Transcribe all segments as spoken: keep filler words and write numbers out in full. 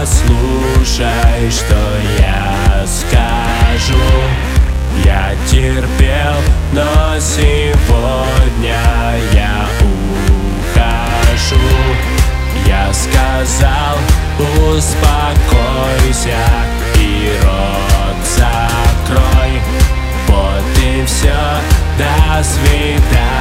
послушай, что я скажу. Я терпел, но сегодня я ухожу. Я сказал, успокойся и рот закрой. Вот и все, до свидания,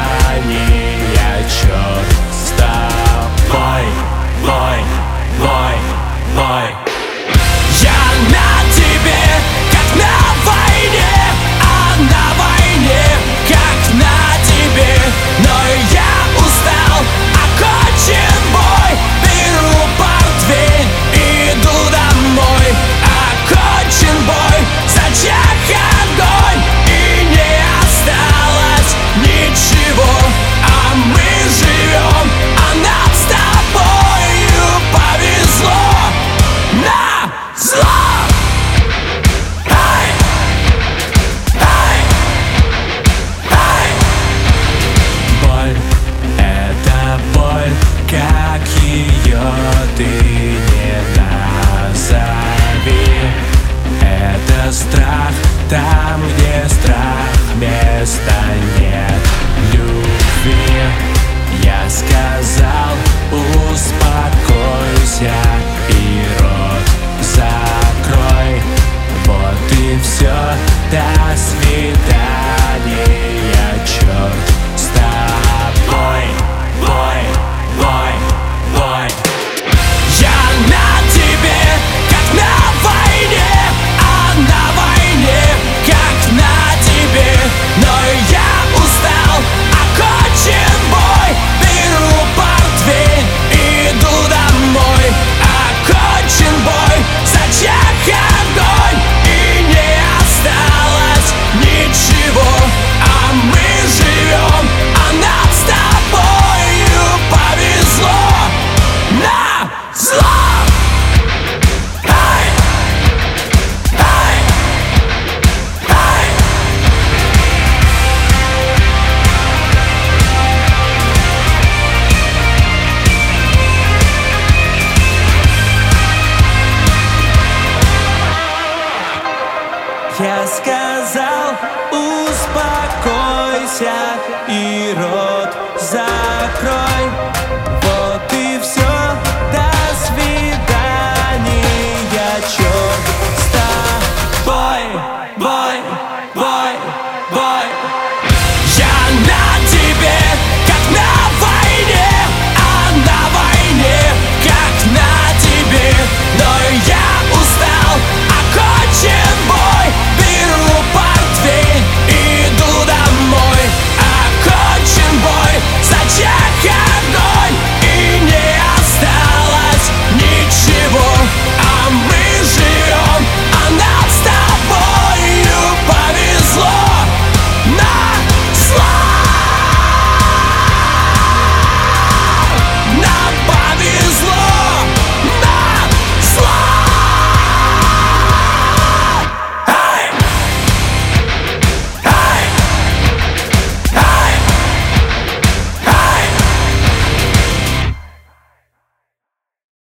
черт с тобой. Бой, бой, бой. Я на тебе, как на войне, а на войне, как на тебе. Но я устал, окончен бой. Беру портфель, иду домой. Окончен бой, зачах огонь. И не осталось ничего, а мы живем, а нам с тобою повезло. На зло! Как ее ты не назови. Это страх, там, где страх, места нет любви. Я сказал, успокойся и рот закрой. Вот и все, до свидания, черт с тобой. Бой, бой, бой. Я на тебе, как на войне, а на войне, как на тебе. Но я устал, окончен бой. Беру портфель, иду домой. Окончен бой, зачах огонь. И не осталось ничего, а мы живем, а нам с тобою повезло. На зло! Ай! Ай! Ай! Я сказал, успокойся и рот закрой. Вот и все, до свидания, черт с тобой. Бой.